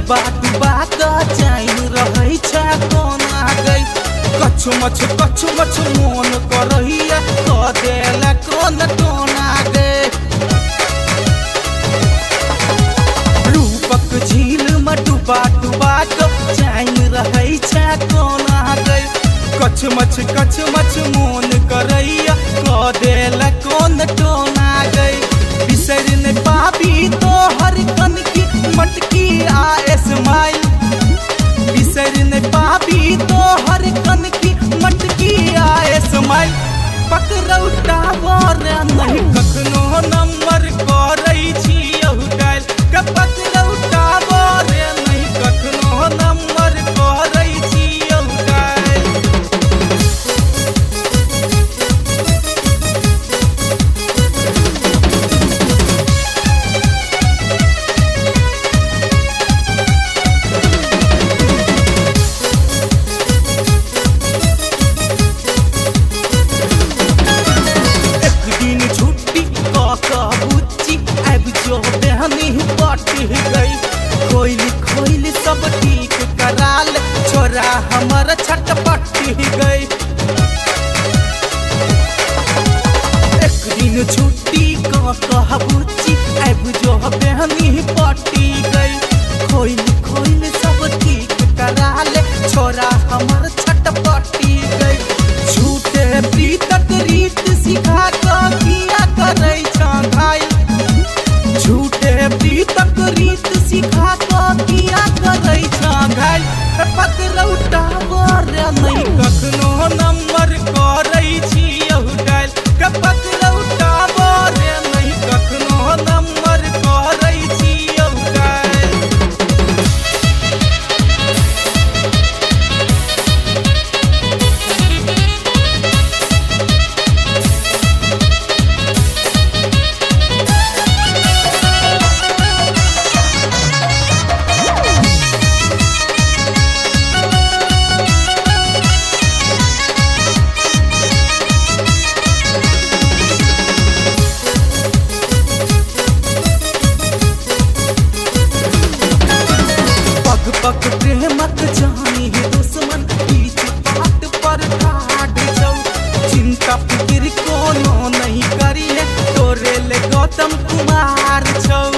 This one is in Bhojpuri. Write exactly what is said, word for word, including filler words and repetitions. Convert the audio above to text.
डुबा डुबा क जाइन रहै छ कोना गई कछु मछ कछु मछ मोन करहिया क देला कोन टोना गई रूपक झील में डुबा डुबा क जाइन रहै छ कोना गई कछु मछ कछु मछ मोन करहिया क देला कोन टोना गई बिसर न पाबी तो हर कन की मटकी आ स्माइल बिसर न पाबी तो हर कन की मटकी आ स्माइल पकड़ौटा वर नहीं कखनो नंबर करै छी यहु डायल के पकड़ौटा वर नहीं कखनो नंबर करै छी यहु डायल खोइली खोइली सब ठीक कराल छोरा हमर छटपटी गई एक दिन छुट्टी का कहबुची अब जो बहनी पटी गई खोइली खोइली सब ठीक कराल छोरा हमर छटपटी गई झूठे प्रीतक रीत सिखा क किया करे छ घायल झूठे प्रीतक रीत सिखा क किया करे छ घायल पकड़ौटा वर नहीं कखनो नंबर करै छी यहु डायल के पकड़ौटा वर नहीं कखनो नंबर करै छी यहु डायल पग प्रेमक जानी दुश्मन बीच बात पर ठाड़ जाऊ चिंता फिक्र कोनो नहीं करी है तोरे ले गौतम कुमार छौ।